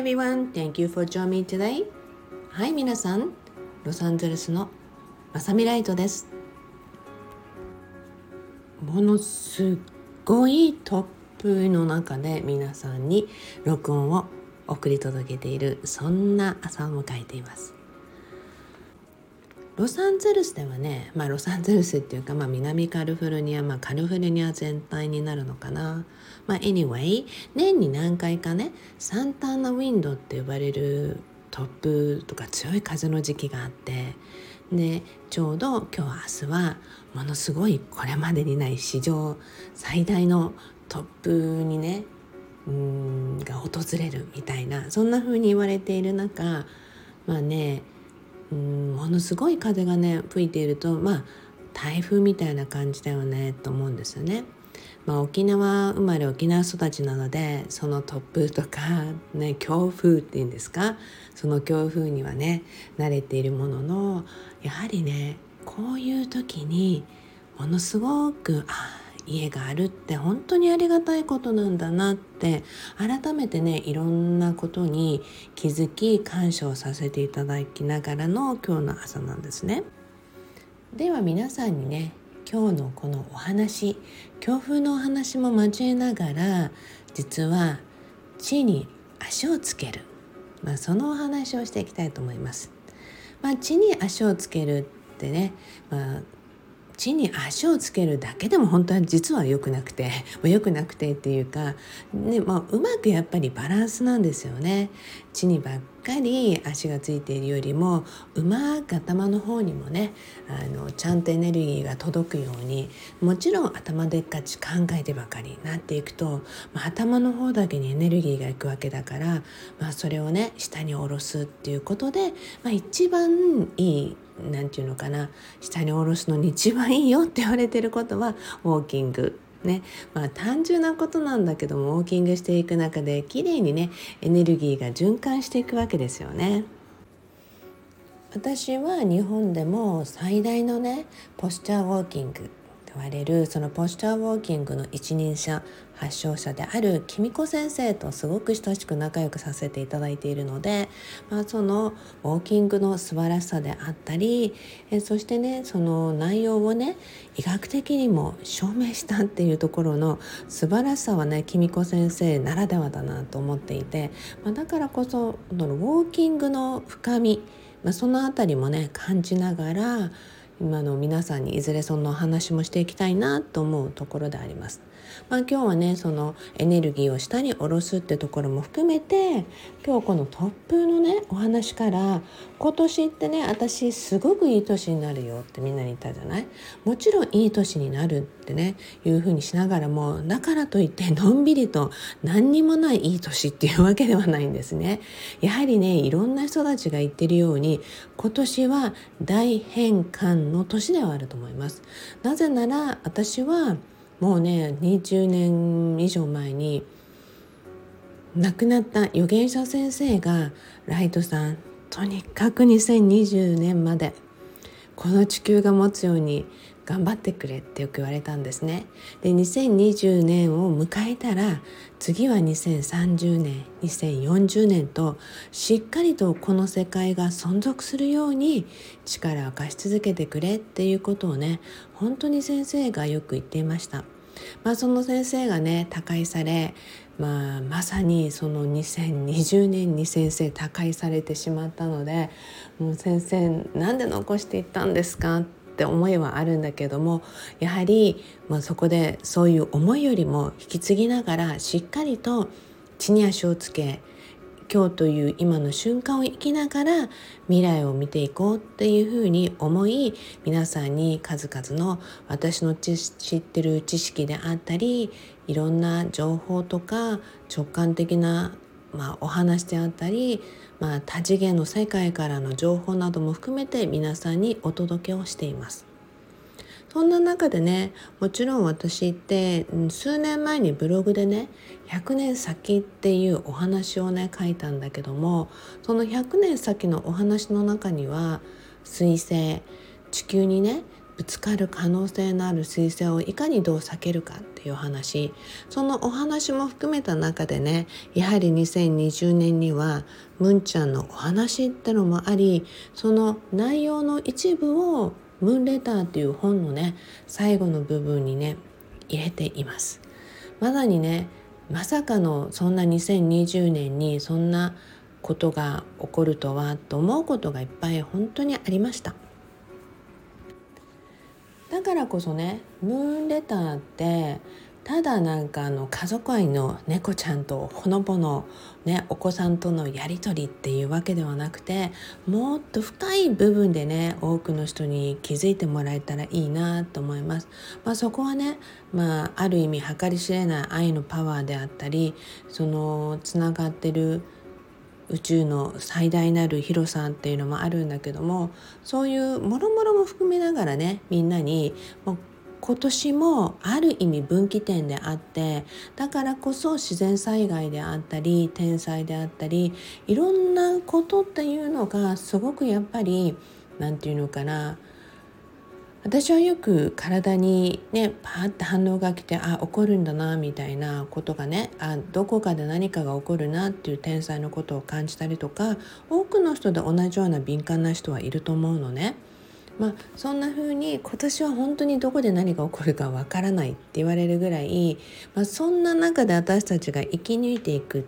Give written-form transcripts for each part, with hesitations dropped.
everyone, thank you for joining me today. はい、皆さん、ロサンゼルスのまさみライトです。ものすごいトップの中で皆さんに録音を送り届けている、そんな朝を迎えています。ロサンゼルスではね、ロサンゼルスっていうか、南カリフォルニア、カリフォルニア全体になるのかな。anyway、年に何回かね、サンタアナウィンドって呼ばれる突風とか強い風の時期があって、でちょうど今日明日はものすごいこれまでにない史上最大の突風にねが訪れるみたいな、そんな風に言われている中、ものすごい風がね吹いていると、台風みたいな感じだよねと思うんですよね。沖縄生まれ沖縄育ちなので、その突風とか、強風っていうんですか、その強風にはね慣れているものの、やはりねこういう時にものすごく家があるって本当にありがたいことなんだなって改めてね、いろんなことに気づき感謝をさせていただきながらの今日の朝なんですね。では皆さんにね、今日のこのお話、強風のお話も交えながら、実は地に足をつける、そのお話をしていきたいと思います。地に足をつけるってね、地に足をつけるだけでも本当は実は良くなくてっていうか、うまくやっぱりバランスなんですよね。地にばっかり足がついているよりも、うまく頭の方にもねちゃんとエネルギーが届くように、もちろん頭でっかち考えてばかりになっていくと、頭の方だけにエネルギーがいくわけだから、それをね下に下ろすっていうことで、一番いいなんていうのかな、下に下ろすのに一番いいよって言われてることはウォーキングね。単純なことなんだけども、ウォーキングしていく中できれいにねエネルギーが循環していくわけですよね。私は日本でも最大のねポスチャーウォーキングと言われる、そのポスチャーウォーキングの一人者発祥者であるきみこ先生とすごく親しく仲良くさせていただいているので、そのウォーキングの素晴らしさであったり、そしてねその内容をね医学的にも証明したっていうところの素晴らしさはね、きみこ先生ならではだなと思っていて、だからこそウォーキングの深み、そのあたりもね感じながら、今の皆さんにいずれその話もしていきたいなと思うところであります。今日はねそのエネルギーを下に下ろすってところも含めて、今日この突風のねお話から、今年ってね私すごくいい年になるよってみんなに言ったじゃない。もちろんいい年になるってねいう風にしながらも、だからといってのんびりと何にもないいい年っていうわけではないんですね。やはりねいろんな人たちが言ってるように、今年は大変換の年ではあると思います。なぜなら私はもうね20年以上前に亡くなった預言者先生が、ライトさんとにかく2020年までこの地球が持つように頑張ってくれってよく言われたんですね。で2020年を迎えたら、次は2030年2040年としっかりとこの世界が存続するように力を貸し続けてくれっていうことをね、本当に先生がよく言っていました。その先生がね他界され、まさにその2020年に先生他界されてしまったので、もう先生なんで残していったんですかって思いはあるんだけども、やはり、そこでそういう思いよりも引き継ぎながら、しっかりと地に足をつけ、今日という今の瞬間を生きながら未来を見ていこうっていうふうに思い、皆さんに数々の私の知ってる知識であったり、いろんな情報とか直感的な、お話であったり、多次元の世界からの情報なども含めて皆さんにお届けをしています。そんな中でね、もちろん私って数年前にブログでね100年先っていうお話をね書いたんだけども、その100年先のお話の中には、彗星地球にねぶつかる可能性のある彗星をいかにどう避けるかっていう話、そのお話も含めた中でね、やはり2020年にはムンちゃんのお話ってのもあり、その内容の一部をムーンレターっていう本のね最後の部分にね入れています。まさにね、まさかのそんな2020年にそんなことが起こるとはと思うことがいっぱい本当にありました。だからこそね、ムーンレターってただなんか家族愛の猫ちゃんとほのぼの、ね、お子さんとのやり取りっていうわけではなくて、もっと深い部分でね多くの人に気づいてもらえたらいいなと思います。そこはね、ある意味計り知れない愛のパワーであったり、そのつながってる宇宙の最大なる広さっていうのもあるんだけども、そういうもろもろも含めながらね、みんなにもう今年もある意味分岐点であって、だからこそ自然災害であったり天災であったり、いろんなことっていうのがすごくやっぱりなんていうのかな、私はよく体にねパーッて反応が来て、起こるんだなみたいなことがね、どこかで何かが起こるなっていう天才のことを感じたりとか、多くの人で同じような敏感な人はいると思うのね。そんな風に今年は本当にどこで何が起こるかわからないって言われるぐらい、そんな中で私たちが生き抜いていくって、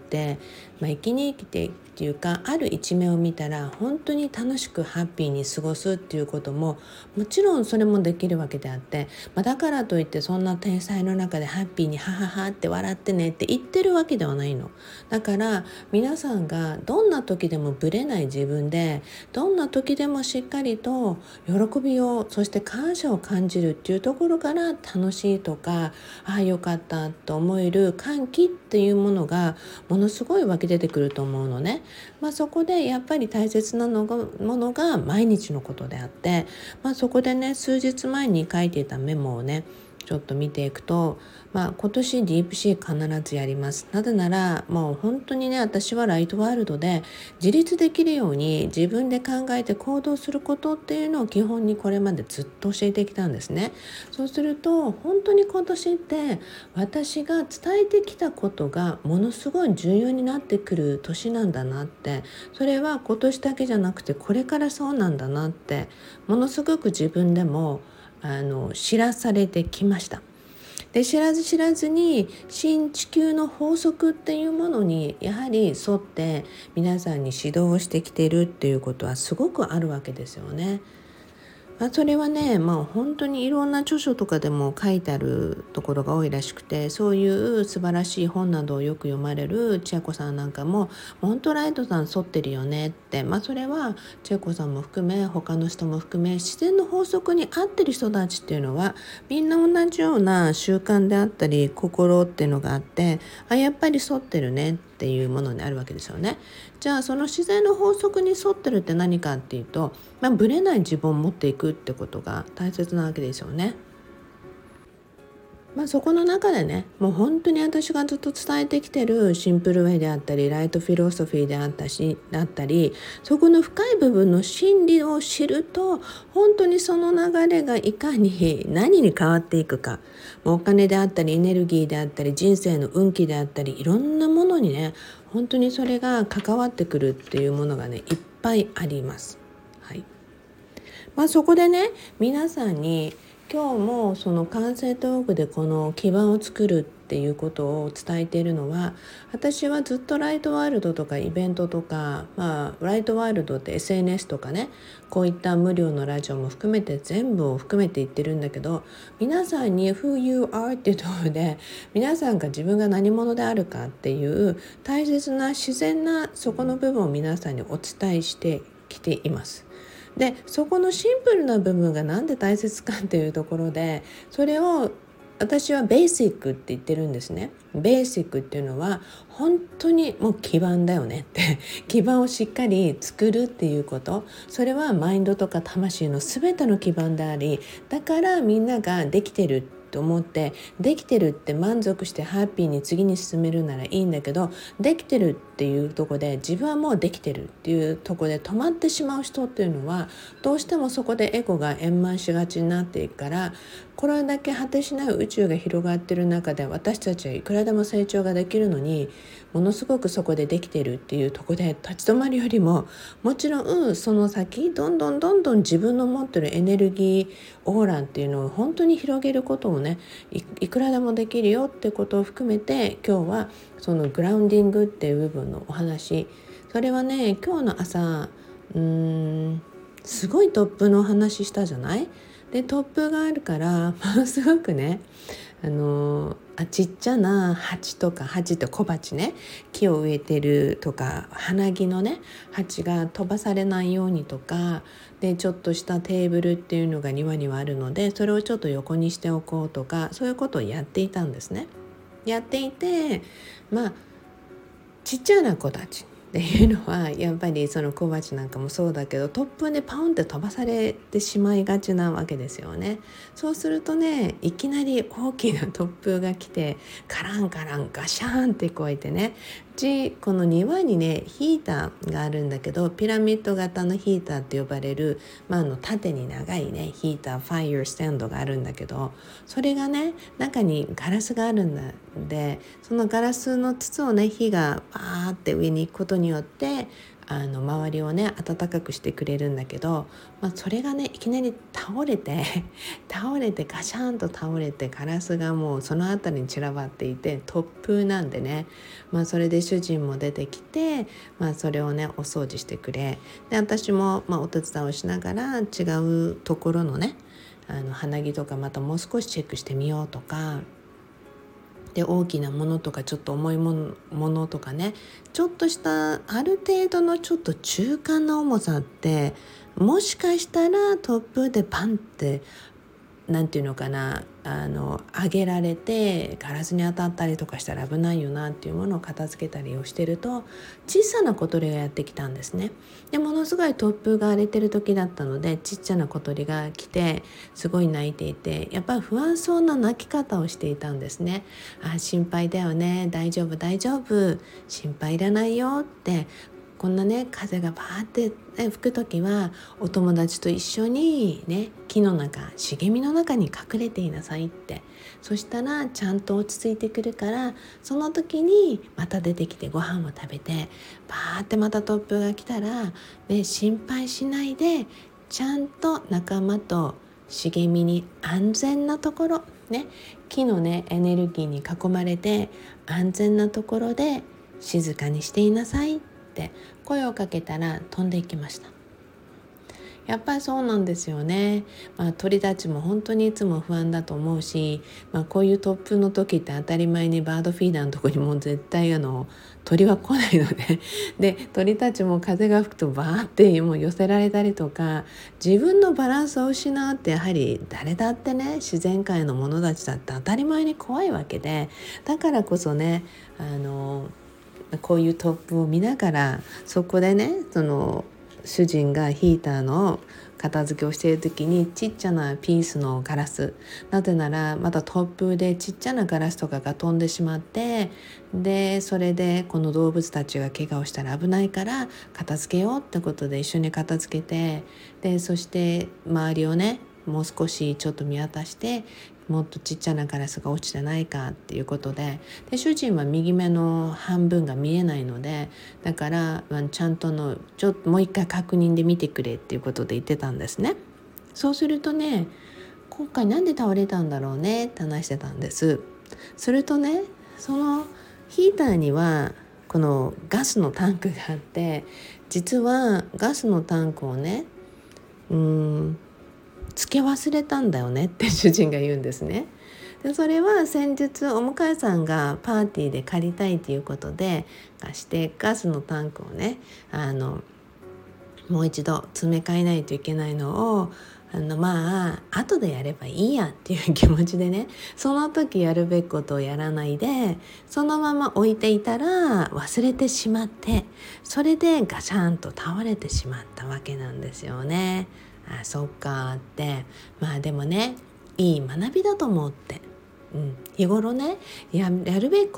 生き抜いてっていうか、ある一面を見たら本当に楽しくハッピーに過ごすっていうことももちろんそれもできるわけであって、だからといってそんな天才の中でハッピーにハハハって笑ってねって言ってるわけではないの。だから皆さんがどんな時でもブレない自分で、どんな時でもしっかりと喜びを、そして感謝を感じるっていうところから、楽しいとかよかったと思える歓喜っていうものがものすごい湧き出てくると思うのね。そこでやっぱり大切なものが毎日のことであって、そこでね数日前に書いていたメモをねちょっと見ていくと、今年ディープシー必ずやります。なぜならもう本当にね、私はライトワールドで自立できるように自分で考えて行動することっていうのを基本にこれまでずっと教えてきたんですね。そうすると本当に今年って私が伝えてきたことがものすごい重要になってくる年なんだなって、それは今年だけじゃなくてこれからそうなんだなって、ものすごく自分でも知らされてきました。で、知らず知らずに新地球の法則っていうものにやはり沿って皆さんに指導をしてきているっていうことはすごくあるわけですよね。それはね、本当にいろんな著書とかでも書いてあるところが多いらしくて、そういう素晴らしい本などをよく読まれる千恵子さんなんかも、本当ライトさん沿ってるよねって、それは千恵子さんも含め他の人も含め、自然の法則に合ってる人たちっていうのはみんな同じような習慣であったり心っていうのがあって、やっぱり沿ってるねっていうものにあるわけですよね。じゃあその自然の法則に沿ってるって何かっていうと、ぶれない自分を持っていくってことが大切なわけですよね。そこの中でね、もう本当に私がずっと伝えてきてるシンプルウェイであったりライトフィロソフィーであったり、そこの深い部分の真理を知ると、本当にその流れがいかに何に変わっていくか、もうお金であったりエネルギーであったり人生の運気であったり、いろんなものにね本当にそれが関わってくるっていうものがねいっぱいあります。はい。そこでね、皆さんに今日もその感性トークでこの基盤を作るっていうことを伝えているのは、私はずっとライトワールドとかイベントとか、ライトワールドって SNS とかね、こういった無料のラジオも含めて全部を含めて言ってるんだけど、皆さんに Who you are っていうところで、皆さんが自分が何者であるかっていう大切な自然なそこの部分を皆さんにお伝えしてきています。で、そこのシンプルな部分がなんで大切かっていうところで、それを私はベーシックって言ってるんですね。ベーシックっていうのは本当にもう基盤だよねって基盤をしっかり作るっていうこと、それはマインドとか魂の全ての基盤であり、だからみんなができてると思って、できてるって満足してハッピーに次に進めるならいいんだけど、できてるっっていうところで自分はもうできてるっていうところで止まってしまう人っていうのはどうしてもそこでエゴが円満しがちになっていくから、これだけ果てしない宇宙が広がっている中で私たちはいくらでも成長ができるのに、ものすごくそこでできてるっていうところで立ち止まるよりも、もちろんその先どんどん自分の持ってるエネルギーオーラっていうのを本当に広げることをね、いくらでもできるよってことを含めて、今日はそのグラウンディングっていう部分のお話、それはね今日の朝すごい突風のお話したじゃない。で突風があるからものすごくねちっちゃな鉢とか、鉢って小鉢ね、木を植えてるとか花木のね鉢が飛ばされないようにとかで、ちょっとしたテーブルっていうのが庭にはあるのでそれをちょっと横にしておこうとか、そういうことをやっていたんですね。やっていてちっちゃな子たちっていうのはやっぱりその小鉢なんかもそうだけど、突風でパウンって飛ばされてしまいがちなわけですよね。そうするとね、いきなり大きな突風が来てカランカランガシャーンって聞こえてね、この庭にねヒーターがあるんだけど、ピラミッド型のヒーターって呼ばれる、縦に長いねヒーター、ファイヤースタンドがあるんだけど、それがね中にガラスがあるんだで、そのガラスの筒をね火がバーって上に行くことによって周りをね暖かくしてくれるんだけど、それがねいきなり倒れてガシャンと倒れて、ガラスがもうその辺りに散らばっていて突風なんでね、それで主人も出てきて、それをねお掃除してくれ、で私もお手伝いをしながら違うところのね花木とかまたもう少しチェックしてみようとかで、大きなものとかちょっと重いものとかね、ちょっとしたある程度のちょっと中間の重さって、もしかしたら突風でパンってなんていうのかな、上げられてガラスに当たったりとかしたら危ないよなっていうものを片付けたりをしてると、小さな小鳥がやってきたんですね。でものすごい突風が荒れてる時だったので、ちっちゃな小鳥が来てすごい鳴いていて、やっぱり不安そうな鳴き方をしていたんですね。心配だよね、大丈夫心配いらないよって、こんなね風がバーって吹くときはお友達と一緒にね木の中、茂みの中に隠れていなさいって、そしたらちゃんと落ち着いてくるから、その時にまた出てきてご飯を食べて、バーってまた突風が来たら、心配しないでちゃんと仲間と茂みに安全なところね、木のねエネルギーに囲まれて安全なところで静かにしていなさいって声をかけたら飛んでいきました。やっぱりそうなんですよね。鳥たちも本当にいつも不安だと思うし、こういう突風の時って当たり前にバードフィーダーのところにも絶対鳥は来ないのでで鳥たちも風が吹くとバーってもう寄せられたりとか、自分のバランスを失うってやはり誰だってね、自然界の者たちだって当たり前に怖いわけで、だからこそねこういう突風を見ながら、そこでね主人がヒーターの片付けをしている時にちっちゃなピースのガラス、なぜならまた突風でちっちゃなガラスとかが飛んでしまって、でそれでこの動物たちが怪我をしたら危ないから片付けようってことで一緒に片付けて、でそして周りをねもう少しちょっと見渡して、もっとちっちゃなガラスが落ちてないかっていうことで、主人は右目の半分が見えないので、だからちゃんとちょっともう一回確認で見てくれっていうことで言ってたんですね。そうするとね、今回なんで倒れたんだろうねって話してたんです。するとね、そのヒーターにはこのガスのタンクがあって、実はガスのタンクをねつけ忘れたんだよねって主人が言うんですね。でそれは先日お向かいさんがパーティーで借りたいということで貸して、ガスのタンクをねもう一度詰め替えないといけないのを後でやればいいやっていう気持ちでね、その時やるべきことをやらないでそのまま置いていたら忘れてしまって、それでガシャンと倒れてしまったわけなんですよね。そっかって、でもねいい学びだと思って、日頃ねやるべきことって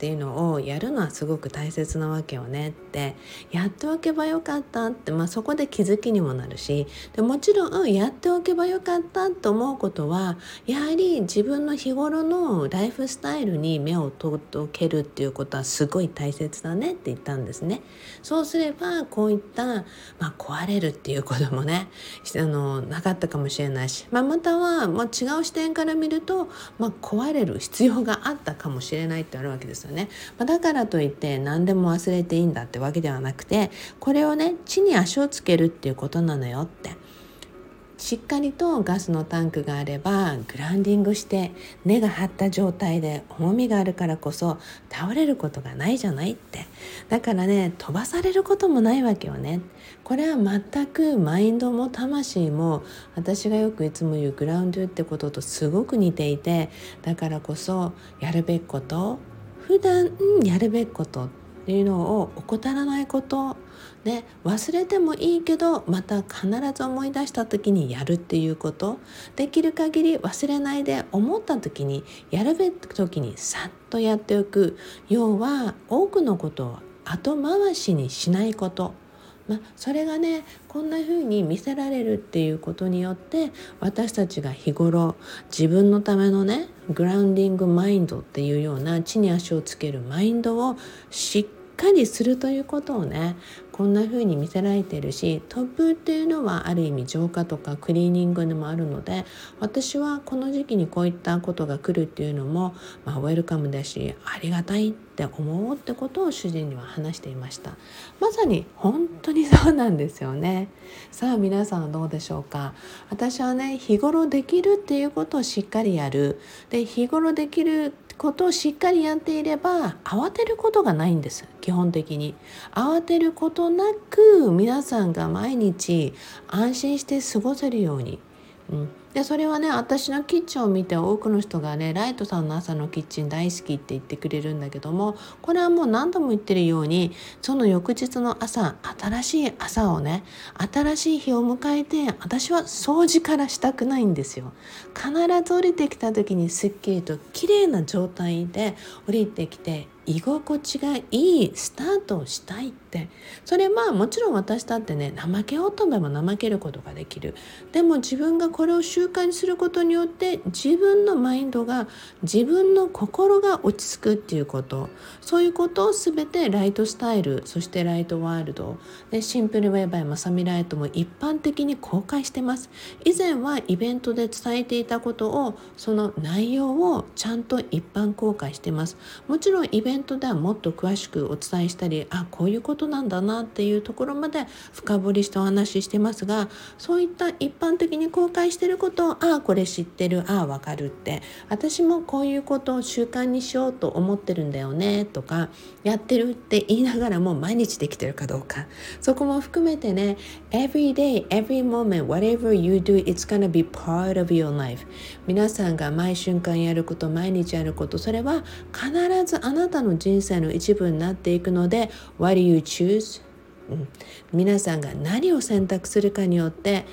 っていうのをやるのはすごく大切なわけよねってやっておけばよかったって、そこで気づきにもなるし、でもちろん、やっておけばよかったと思うことはやはり自分の日頃のライフスタイルに目を届けるっていうことはすごい大切だねって言ったんですね。そうすればこういった、壊れるっていうこともねなかったかもしれないし、またはもう違う視点から見ると、壊れる必要があったかもしれないってあるわけですよね。だからといって何でも忘れていいんだってわけではなくて、これをね地に足をつけるっていうことなのよって。しっかりとガスのタンクがあればグラウンディングして根が張った状態で重みがあるからこそ倒れることがないじゃないって。だからね飛ばされることもないわけよね。これは全くマインドも魂も私がよくいつも言うグラウンドってこととすごく似ていて、だからこそやるべきこと普段やるべきことっていうのを怠らないことで、忘れてもいいけどまた必ず思い出した時にやるっていうこと、できる限り忘れないで思った時にやるべき時にさっとやっておく。要は多くのことを後回しにしないこと、それがねこんな風に見せられるっていうことによって私たちが日頃自分のためのねグラウンディングマインドっていうような地に足をつけるマインドをしっかりするということをねこんな風に見せられているし、突風っていうのはある意味浄化とかクリーニングでもあるので、私はこの時期にこういったことが来るっていうのも、ウェルカムだしありがたいって思うってことを主人には話していました。まさに本当にそうなんですよね。さあ皆さんはどうでしょうか。私はね日頃できるっていうことをしっかりやる。で日頃できることをしっかりやっていれば慌てることがないんです。基本的に慌てることなく皆さんが毎日安心して過ごせるように、でそれはね私のキッチンを見て多くの人がねライトさんの朝のキッチン大好きって言ってくれるんだけども、これはもう何度も言ってるようにその翌日の朝新しい朝をね新しい日を迎えて私は掃除からしたくないんですよ。必ず降りてきた時にすっきりと綺麗な状態で降りてきて居心地がいいスタートをしたいって。それはもちろん私だってね怠け乙女も怠けることができる。でも自分がこれを習慣にすることによって自分のマインドが自分の心が落ち着くっていうこと、そういうことを全てライトスタイル、そしてライトワールドでシンプルウェイバイまさみライトも一般的に公開してます。以前はイベントで伝えていたことをその内容をちゃんと一般公開してます。もちろんイベントではもっと詳しくお伝えしたり、こういうことなんだなっていうところまで深掘りしてお話ししてますが、そういった一般的に公開していることをこれ知ってる、わかるって、私もこういうことを習慣にしようと思ってるんだよねとかやってるって言いながらも毎日できてるかどうか、そこも含めてね Every day, every moment, whatever you do, it's gonna be part of your life。 皆さんが毎瞬間やること、毎日やること、それは必ずあなたの人生の一部になっていくので What do you choose？皆さんが何を選択するかによって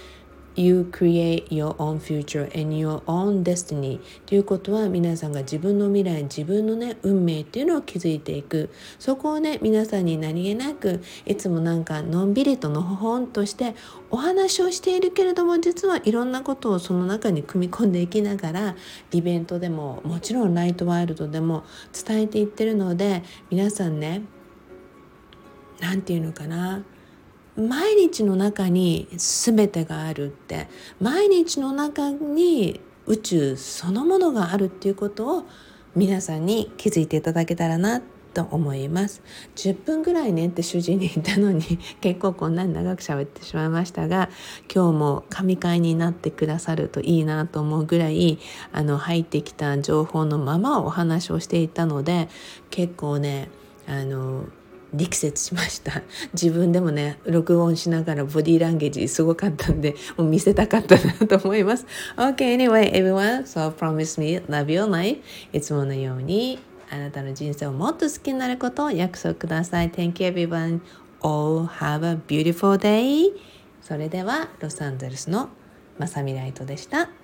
You create your own future and your own destiny ということは、皆さんが自分の未来、自分のね運命っていうのを築いていく。そこをね皆さんに何気なくいつものんびりとのほほんとしてお話をしているけれども、実はいろんなことをその中に組み込んでいきながらイベントでももちろんライトワールドでも伝えていってるので、皆さんねなんていうのかな、毎日の中に全てがあるって、毎日の中に宇宙そのものがあるっていうことを皆さんに気づいていただけたらなと思います。10分ぐらいねって主人に言ったのに結構こんなに長く喋ってしまいましたが、今日も神会になってくださるといいなと思うぐらい入ってきた情報のままお話をしていたので、結構ね力説しました。自分でもね録音しながらボディーランゲージすごかったんでもう見せたかったなと思います。 Okay, anyway everyone, so promise me love your life。 いつものようにあなたの人生をもっと好きになることを約束ください。 Thank you everyone, all have a beautiful day。 それではロサンゼルスのまさみライトでした。